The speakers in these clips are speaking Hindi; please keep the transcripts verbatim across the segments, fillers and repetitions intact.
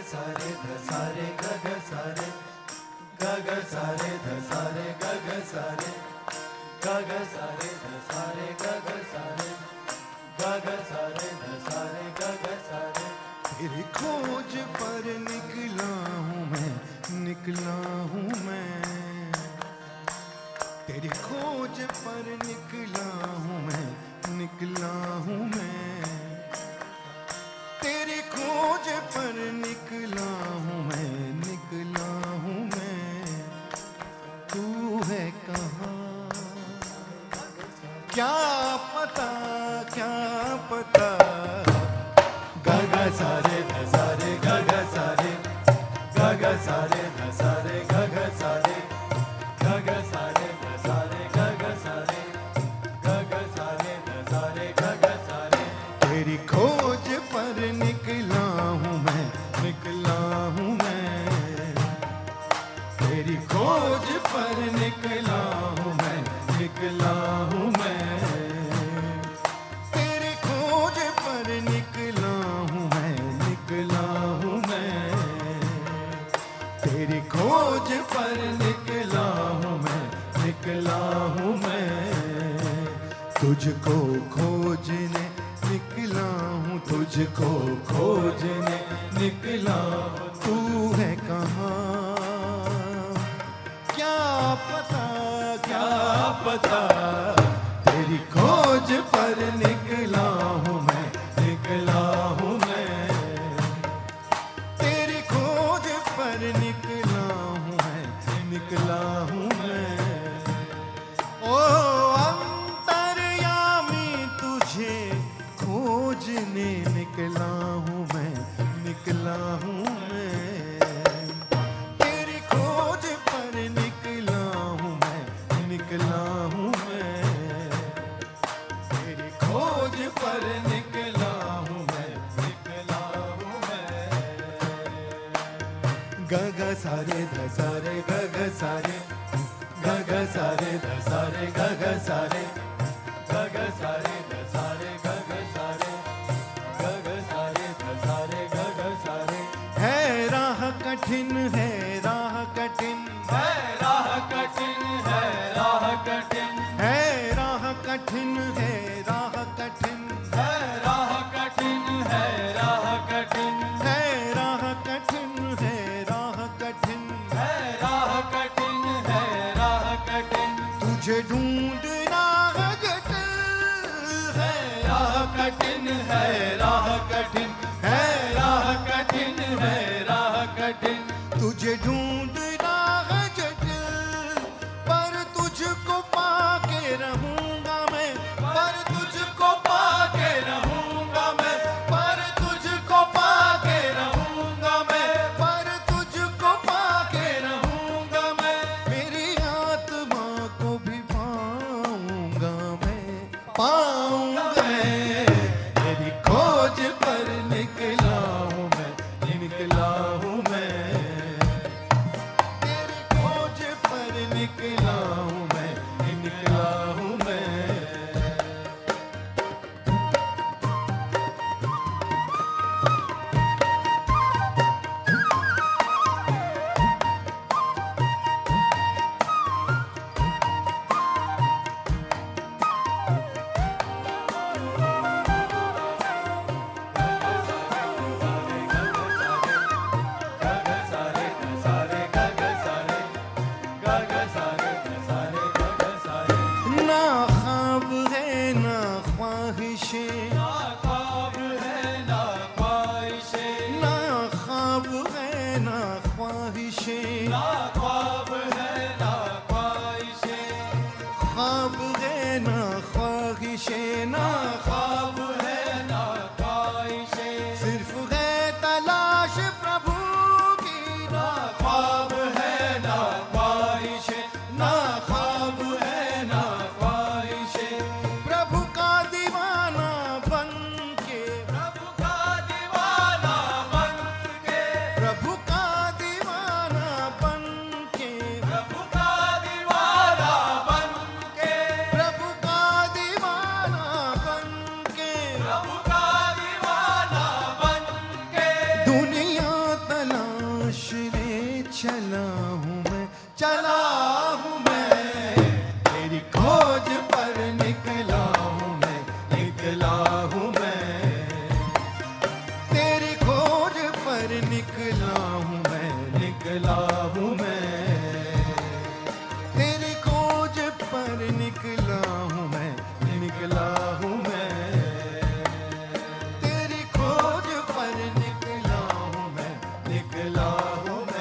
सारे ध सारे ग ग सारे ग ग सारे ध सारे ग ग सारे ग ग सारे ध सारे ग ग सारे ग ग सारे ध सारे ग ग सारे। तेरी खोज पर निकला हूँ मैं, निकला हूँ मैं, तेरी खोज पर निकला हूँ मैं, निकला हूँ मैं, तेरी खोज पर निकला हूँ मैं, निकला हूँ मैं। तू है कहाँ क्या पता, क्या पता। ग ग सारे ध सारे ग ग सारे ग ग सारे ध सारे ग ग सारे ग ग सारे ध सारे ग ग सारे ग ग सारे ध सारे ग ग सारे। तेरी खोज पर निकला हूँ मैं, निकला हूँ मैं, तेरी खोज पर निकला हूँ मैं, निकला हूँ मैं, तेरी खोज पर निकला हूँ मैं, निकला हूँ मैं, तेरी खोज पर निकला हूँ मैं, निकला हूँ मैं। तुझको खोजने निकला हूँ, तुझको खोजने निकला हूँ। तू है कहाँ क्या पता, क्या पता। तेरी खोज पर निकला हूँ मैं, निकला हूँ मैं, तेरी खोज पर निकला हूँ मैं, निकला हूँ मैं। ओ अंतर्यामी तुझे खोजने निकला हूँ मैं, निकला हूँ मैं, तेरी खोज पर निकला हूँ मैं, निकला हूँ मैं, तेरी खोज पर निकला हूँ मैं, निकला हूँ मैं। ग ग सारे ध सारे ग ग सारे ग ग सारे ध सारे ग ग सारे ग ग सारे ध सारे ग ग सारे ग ग सारे ध सारे ग ग सारे। है राह कठिन, है राह कठिन, है राह कठिन, है राह कठिन, है राह कठिन, है राह कठिन, है राह कठिन, है राह कठिन, है राह कठिन, है राह कठिन, है राह कठिन, है राह कठिन। तुझे ढूंढना है जटिल, है राह कठिन, है राह कठिन, है राह कठिन, है राह कठिन। तुझे ढूंढना है जटिल, पर तुझको पाके रहूंगा मैं, पर तुझको पाके रहूंगा मैं, पर तुझको पाके रहूंगा मैं, पर तुझको पाके रहूंगा मैं। मेरी आत्मा को भी पाऊंगा मैं, पाऊंगा मैं। तेरी खोज पर निकला हूँ मैं, निकला हूँ मैं, तेरी खोज पर निकला हूँ मैं, निकला हूँ मैं। ना ख्वाब है ना ख्वाहिशें, ना ख्वाब है ना ख्वाहिशें, ना ख्वाब है ना ख्वाहिशें, ना ख्वाब है ना ख्वाहिशें, ख्वाब है ना ख्वाहिशें, ना ख्वाब है ना ख्वाहिशें। सिर्फ है तलाश प्रभु की, ना ख्वाब है ना ख्वाहिशें, ना ख्वाब है ना ख्वाहिशें। प्रभु का दीवाना बन के, प्रभु का दीवाना बन के, प्रभु का दीवाना बन के, प्रभु का दीवाना बन के, प्रभु का दीवाना बन के, प्रभु का दीवाना बन के। दुनिया चला हूँ मैं, चला हूँ मैं, तेरी खोज पर निकला हूँ मैं, निकला हूँ मैं, तेरी खोज पर निकला हूँ मैं, निकला हूँ मैं, तेरी खोज पर निकला हूँ मैं, निकला हूँ मैं, तेरी खोज पर निकला हूँ मैं, निकला हूँ मैं।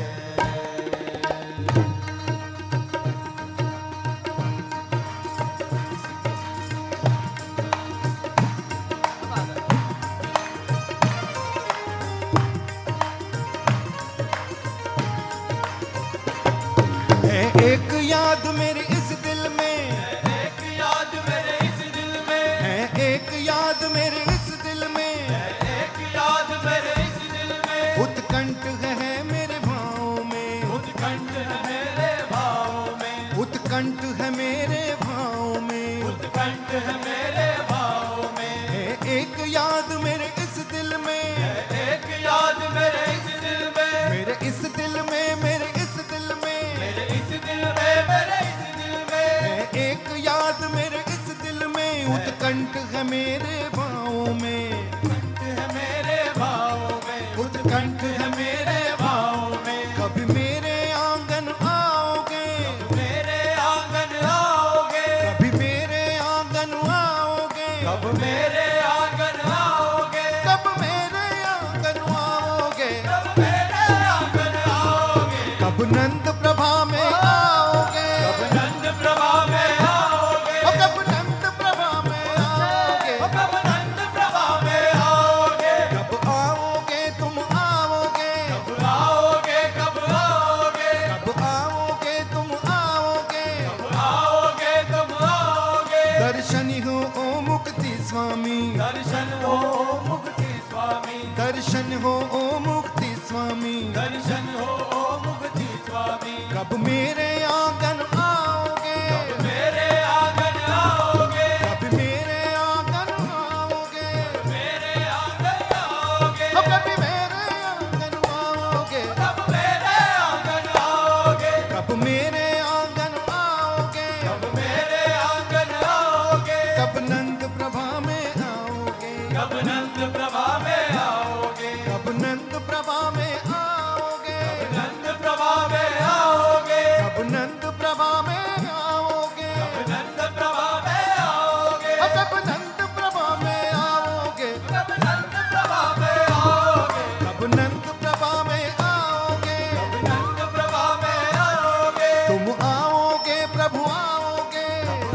है एक याद मेरे इस दिल में, एक याद मेरे इस दिल में, है एक याद मेरे इस दिल में, एक याद मेरे इस दिल में, उत्कंठ है मेरे भाव में, उत्कंठ है मेरे भाव में, उत्कंठ है मेरे भाव में, उत्कंठ है मेरे भाव में, है एक याद मेरे इस दिल में, एक याद मेरे इस दिल में, मेरे इस दिल में, मेरे इस दिल में, मेरे इस दिल में, मेरे इस दिल में, है एक याद मेरे इस दिल में, उत्कंठ है मेरे भाव में, उत्कंठ है मेरे भाव में, उत्कंठ है मेरे भाव में, कभी मेरे आंगन आओगे, मेरे आंगन आओगे, कभी मेरे आंगन आओगे, कब मेरे आंगन आओगे, कब मेरे आंगन आओगे, कब मेरे आंगन आओगे, कब नंद प्रभा में आओगे, कब नंद प्रभा में आओगे, ओ कब नंद प्रभा में आओगे, कब नंद प्रभा में आओगे, कब आओगे तुम आओगे, कब आओगे, कब आओगे, कब आओगे तुम आओगे, कब आओगे, तुम आओगे, दर्शन हो ओ मुक्ति स्वामी, दर्शन हो मुक्ति स्वामी, दर्शन हो ओ मुक्ति स्वामी, दर्शन हो मुक्ति स्वामी, कब मेरे आंगन आओगे, कब मेरे आंगन आओगे, कब मेरे आंगन आओगे, मेरे आंगन आओगे, ओ कभी मेरे आंगन आओगे, कब मेरे आंगन आओगे, कब मेरे आंगन आओगे, कब मेरे आंगन आओगे, कब नंद प्रभा में आओगे, कब नंद प्रभा में आओगे, कब नंद प्रभा में आओगे, नंद प्रभा में आओगे, कब नंद प्रभा में आओगे, कब नंद प्रभा में आओगे, ओ कब नंद प्रभा में आओगे, कब नंद प्रभा में आओगे, कब नंद प्रभा में आओगे, कब नंद प्रभा में आओगे, तुम आओगे प्रभु आओगे,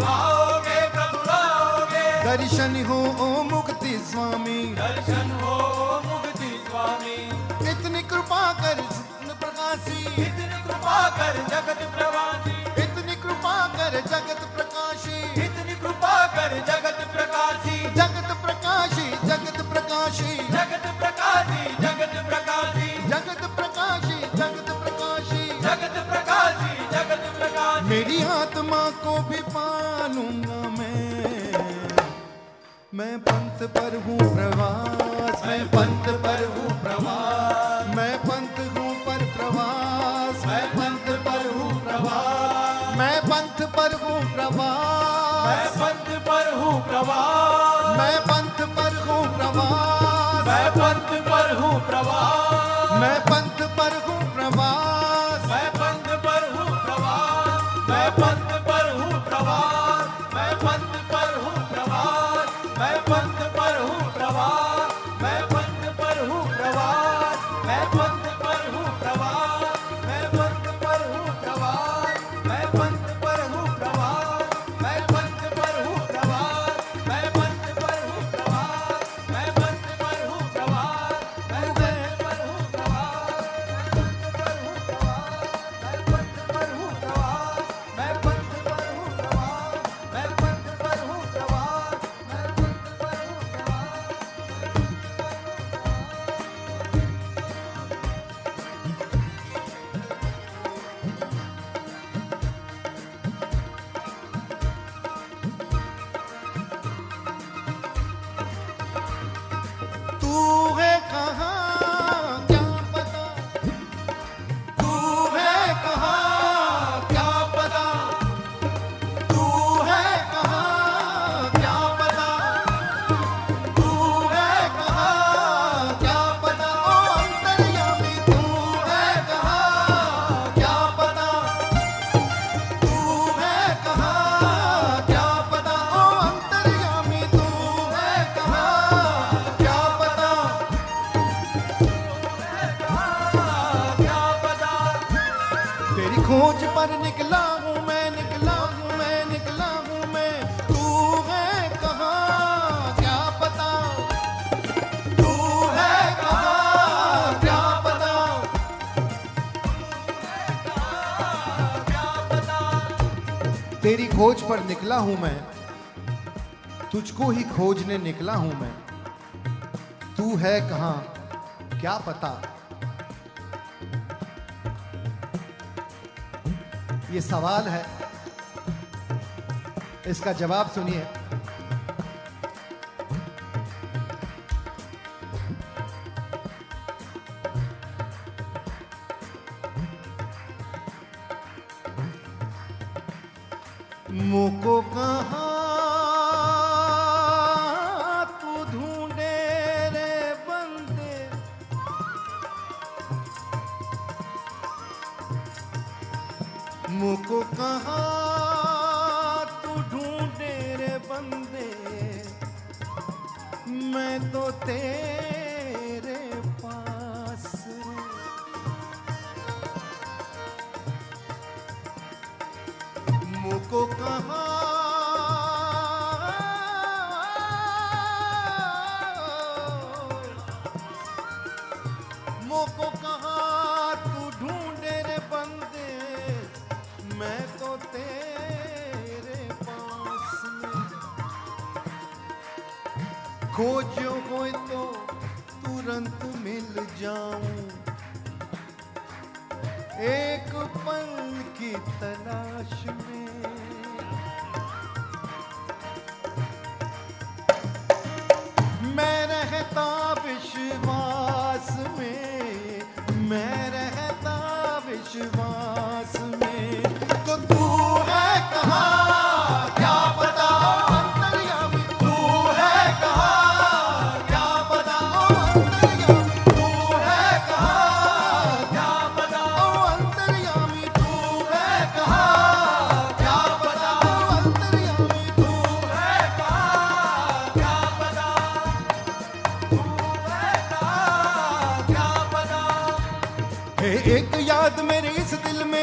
आओगे प्रभु आओगे, दर्शन हो ओ मुक्ति स्वामी, दर्शन हो मुक्ति स्वामी, इतनी कृपा कर शुक्ल प्रकाशी, इतनी कृपा कर जगत प्रवासी, इतनी कृपा कर जगत प्रकाशी, इतनी कृपा कर जगत प्रकाशी, जगत प्रकाशी, जगत प्रकाशी, जगत प्रकाशी, जगत प्रकाशी, जगत प्रकाशी, जगत प्रकाशी, जगत प्रकाशी, जगत प्रकाशी, मेरी आत्मा को भी पालूंगा मैं, मैं पंथ पर हूँ प्रवास, मैं पंथ पर हूँ प्रवास, मैं पंथ हूँ पर प्रवास, मैं पंथ पर हूँ प्रवास, मैं पंथ पर हूँ प्रवास, मैं पंथ पर हूँ प्रवास, मैं पंथ पर हूँ प्रवास, मैं पंथ पर हूँ प्रवास, मैं पंथ पर हूँ प्रवास, मैं पंथ पर हूँ प्रवास, मैं पंथ पर हूँ प्रवास, मैं पंथ पर हूँ प्रवास, मैं पंथ पर हूँ प्रवास, मैं पंथ पर हूँ प्रवास, मैं पंथ पर हूँ प्रवास, मैं पंथ पर हूँ प्रवास, मैं पंथ पर हूँ प्रवास, मैं पंथ पर हूँ प्रवास, मैं पंथ पर हूँ प्रवास, मैं पंथ पर हूँ प्रवास, मैं पंथ पर हूँ प्रवास, खोज पर निकला हूँ मैं, निकला हूँ मैं, निकला हूँ मैं। तू है कहाँ क्या पता, तू है कहाँ क्या पता, तेरी खोज पर निकला हूँ मैं, तुझको ही खोजने निकला हूँ मैं। तू है कहाँ क्या पता। ये सवाल है, इसका जवाब सुनिए। मुझको कहाँ तू ढूंढे रे बंदे, मुझको कहाँ तू ढूंढे रे बंदे, मैं तो तेरे पास रे। मुझको कहाँ मुझको कहाँ तू ढूंढे रे बंदे, मैं तो तेरे पास में। खोजो कोई तो तुरंत मिल जाऊं, एक पल की तलाश में। मैं रहता विश्वास में, मैं रहता विश्वास में। तो तू है कहाँ क्या पता, अंतर्यामी तू है कहाँ क्या पता, ओ अंतर्यामी तू है कहाँ क्या पता, ओ अंतर्यामी तू है कहाँ क्या पता, ओ अंतर्यामी तू है कहाँ क्या पता, तू है कहाँ क्या पता। हे एक याद मेरे इस दिल में,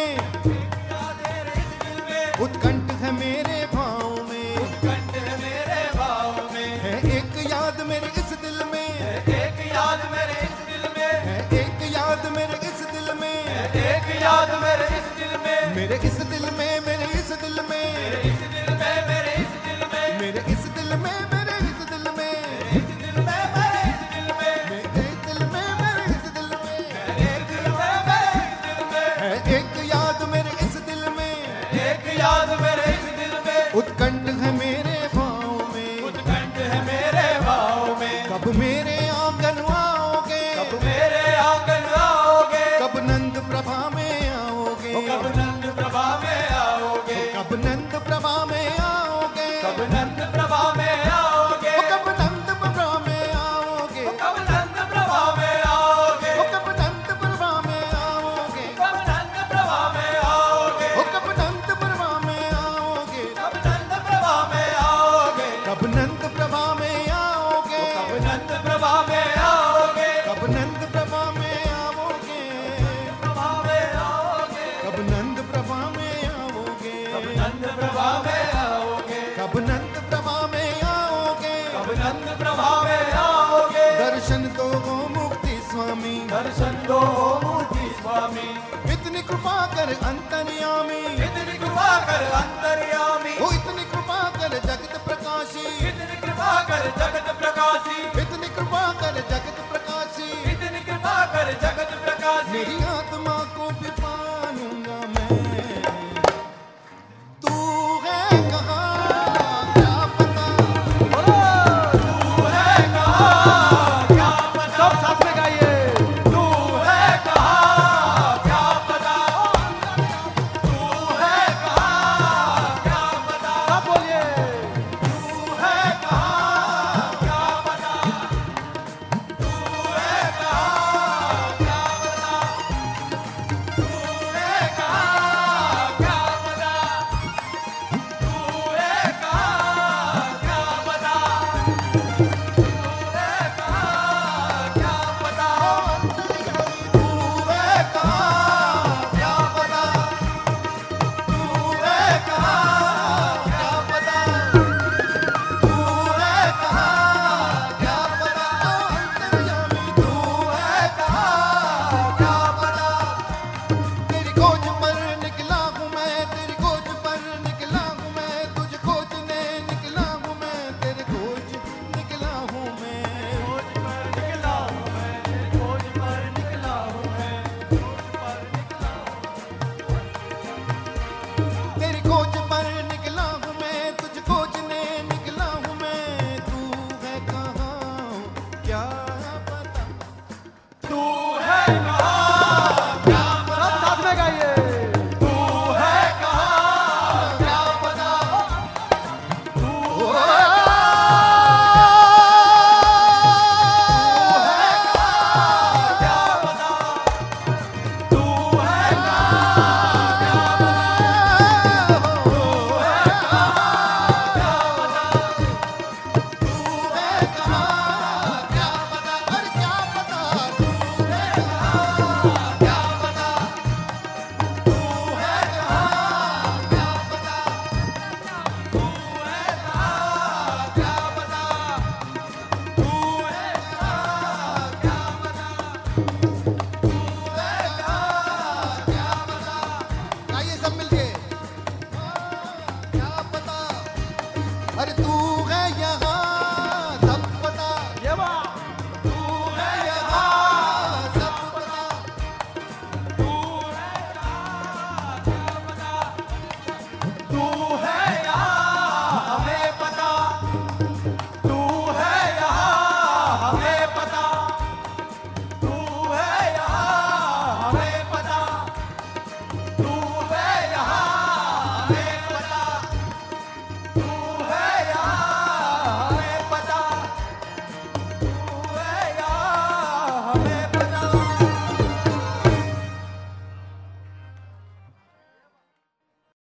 उत्कंठ है मेरे भाव में, उत्कंठ है मेरे भाव में, है एक याद मेरे इस दिल में, एक याद मेरे इस दिल में, है एक याद मेरे इस दिल में, एक याद मेरे इस दिल में, मेरे इस दिल में, मेरे इस दिल में, इस दिल में, मेरे इस दिल में, मेरे इस दिल में, मेरे इस दिल में, इस दिल में, मेरे इस दिल में, मेरे दिल में, मेरे इस दिल में, एक दिल में, मेरे इस दिल में, है एक याद मेरे इस दिल में, एक याद मेरे इस दिल में, उत्कंठ है मेरे भाव में, उत्कंठ है मेरे भाव में। कब मेरे आंगन आओगे, कब मेरे आंगन आओगे, कब नंद प्रभा में आओगे, कब नंद प्रभा में आओगे, कब नंद प्रभा में आओगे, कब नंद प्रभा में आओगे, ओ कब नंद प्रभा में आओगे, कब नंद प्रभा में आओगे, ओ कब नंद प्रभा में आओगे, कब नंद प्रभा में आओगे, ओ कब नंद प्रभा में आओगे, कब नंद प्रभा में आओगे, कब नंद प्रभा में आओगे, कब नंद प्रभा में आओगे, कब नंद प्रभा में आओगे, प्रभा में आओगे, कब नंद प्रभा में आओगे, कब नंद प्रभा में आओगे, कब नंद प्रभा में आओगे, कब नंद प्रभा में आओगे। दर्शन दो गो मुक्ति स्वामी, दर्शन दो मूर्ति स्वामी, इतनी कृपा कर अंतर्यामी, इतनी कृपा कर अंतर्यामी, ओ इतनी कृपा कर जगत प्रकाशी, इतनी कृपा कर जगत प्रकाशी, इतनी कृपा कर जगत प्रकाशी। इतनी कृपा कर जगत प्रकाशी। मेरी